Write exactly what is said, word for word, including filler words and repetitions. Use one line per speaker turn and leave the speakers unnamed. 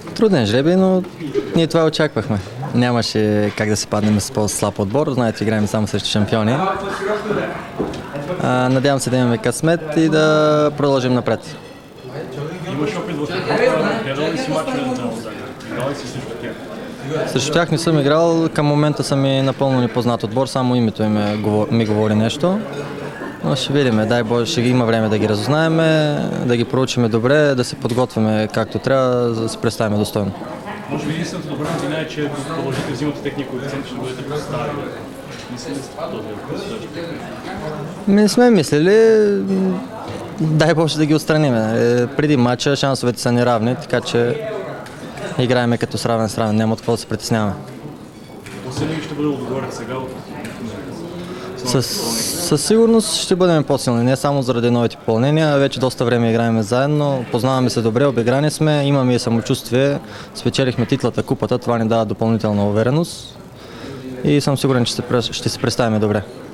Труден жребий, но ние това очаквахме. Нямаше как да се паднем с по-слаб отбор. Знаете, играем само срещу шампиони. А, надявам се да имаме късмет и да продължим напред.
Имаш опит в Европа, гледал ли си мачове на Лозака? Играл ли си срещу тях?
Срещу тях не съм играл, към момента съм и напълно непознат отбор, само името им ми говори нещо. Но ще видим, дай Боже, ще има време да ги разузнаем, да ги проучим добре, да се подготвяме както трябва, за да се представим достойно.
Може би единствената добра новина е, че ако продължите взимате техния коефициент, ще бъдете представени. Мислили сте този въпрос?
Не сме мислили, дай Боже да ги отстраним. Преди матча шансовете са неравни, така че играеме като сравен с равен, няма от какво да се притесняваме.
По-силен ли ще бъде отговорят сега?
Със, със сигурност ще бъдем по-силни, не само заради новите попълнения, вече доста време играем заедно, познаваме се добре, обиграни сме, имаме и самочувствие, спечелихме титлата, купата, това ни дава допълнителна увереност и съм сигурен, че ще се представим добре.